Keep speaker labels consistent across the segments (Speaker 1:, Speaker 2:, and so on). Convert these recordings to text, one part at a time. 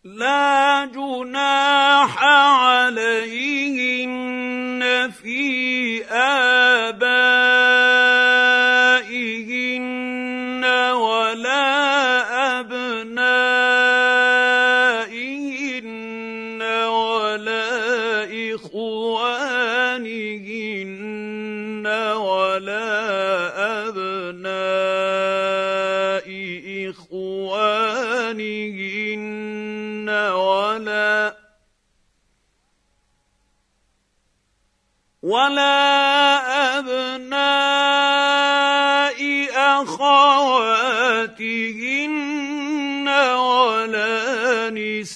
Speaker 1: لا جناح عليهن في آبائهن ولا أبنائهن ولا إخوانهن ولا أبناء إخوانهن ولا أبناء أخواتهن ولا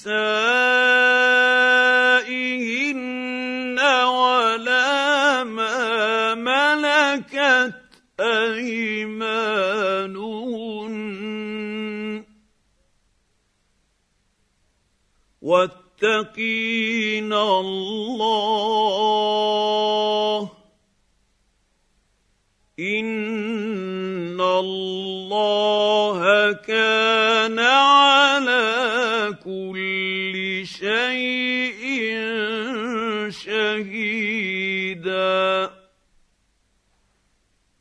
Speaker 1: نسائهن ولا ما ملكت أيمانهن واتقين الله إن الله كان على كل شيء